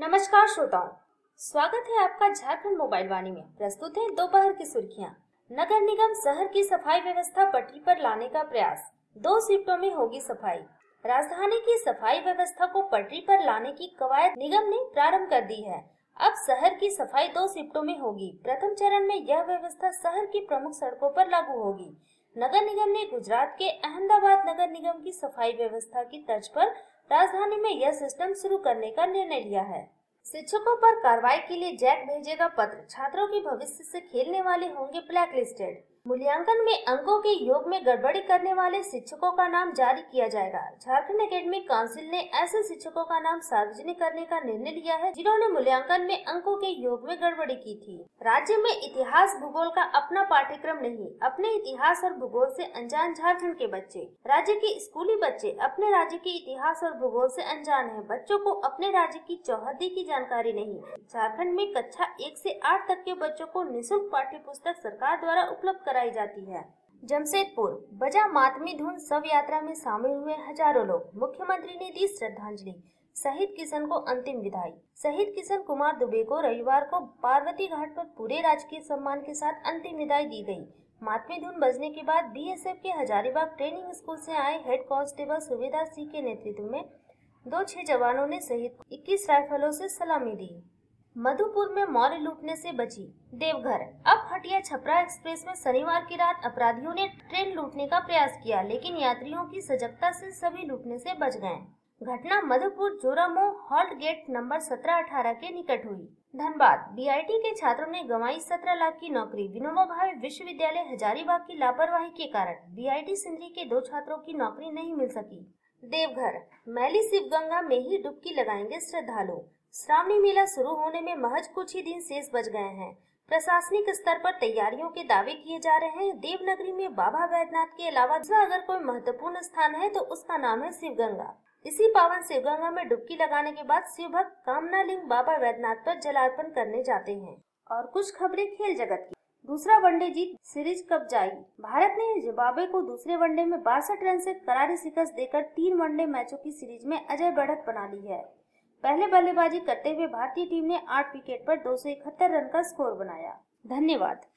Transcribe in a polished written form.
नमस्कार श्रोताओं, स्वागत है आपका झारखंड मोबाइल वाणी में। प्रस्तुत है दोपहर की सुर्खियां। नगर निगम शहर की सफाई व्यवस्था पटरी पर लाने का प्रयास, 2 शिफ्टों में होगी सफाई। राजधानी की सफाई व्यवस्था को पटरी पर लाने की कवायद निगम ने प्रारंभ कर दी है। अब शहर की सफाई 2 शिफ्टों में होगी। प्रथम चरण में यह व्यवस्था शहर की प्रमुख सड़कों पर लागू होगी। नगर निगम ने गुजरात के अहमदाबाद नगर निगम की सफाई व्यवस्था की तर्ज पर राजधानी में यह सिस्टम शुरू करने का निर्णय लिया है। शिक्षकों पर कार्रवाई के लिए जैक भेजेगा पत्र, छात्रों के भविष्य से खेलने वाले होंगे ब्लैकलिस्टेड। मूल्यांकन में अंकों के योग में गड़बड़ी करने वाले शिक्षकों का नाम जारी किया जाएगा। झारखंड एकेडमिक काउंसिल ने ऐसे शिक्षकों का नाम सार्वजनिक करने का निर्णय लिया है जिन्होंने मूल्यांकन में अंकों के योग में गड़बड़ी की थी। राज्य में इतिहास भूगोल का अपना पाठ्यक्रम नहीं, अपने इतिहास और भूगोल से अनजान झारखंड के बच्चे। राज्य के स्कूली बच्चे अपने राज्य के इतिहास और भूगोल से अनजान है। बच्चों को अपने राज्य की चौहद्दी की जानकारी नहीं। झारखंड में कक्षा 1 से 8 तक के बच्चों को निःशुल्क पाठ्य पुस्तक सरकार द्वारा उपलब्ध कराई जाती है। जमशेदपुर बजा मातमी धुन शव यात्रा में शामिल हुए हजारों लोग, मुख्यमंत्री ने दी श्रद्धांजलि। शहीद किशन को अंतिम विदाई। शहीद किशन कुमार दुबे को रविवार को पार्वती घाट पर पूरे राजकीय सम्मान के साथ अंतिम विदाई दी गई। मातमी धुन बजने के बाद बीएसएफ के हजारीबाग ट्रेनिंग स्कूल से आए हेड कांस्टेबल सुबेदार सिंह के नेतृत्व में 2 जवानों ने शहीद 21 राइफलों से सलामी दी। मधुपुर में मॉल लूटने से बची देवघर। अब हटिया छपरा एक्सप्रेस में शनिवार की रात अपराधियों ने ट्रेन लूटने का प्रयास किया, लेकिन यात्रियों की सजगता से सभी लूटने से बच गए। घटना Madhupur Joramo halt gate number 17-18 के निकट हुई। धनबाद बीआईटी के छात्रों ने गंवाई 17 लाख की नौकरी। विनोबा भावे विश्वविद्यालय हजारीबाग की लापरवाही के कारण बीआईटी सिंदरी के 2 छात्रों की नौकरी नहीं मिल सकी। देवघर मैली शिवगंगा में ही डुबकी लगाएंगे श्रद्धालु। श्रावणी मेला शुरू होने में महज कुछ ही दिन शेष बच गए हैं। प्रशासनिक स्तर पर तैयारियों के दावे किए जा रहे हैं। देवनगरी में बाबा वैद्यनाथ के अलावा दूसरा अगर कोई महत्वपूर्ण स्थान है तो उसका नाम है शिवगंगा। इसी पावन शिवगंगा में डुबकी लगाने के बाद शिव भक्त कामनालिंग बाबा वैद्यनाथ पर जलार्पण करने जाते हैं। और कुछ खबरें खेल जगत की। दूसरा वनडे जीत सीरीज कब जाई। भारत ने जिम्बाब्वे को दूसरे वनडे में 62 रन से करारी शिकस्त देकर 3 वनडे मैचों की सीरीज में अजय बढ़त बना ली है। पहले बल्लेबाजी करते हुए भारतीय टीम ने 8 विकेट पर 271 रन का स्कोर बनाया। धन्यवाद।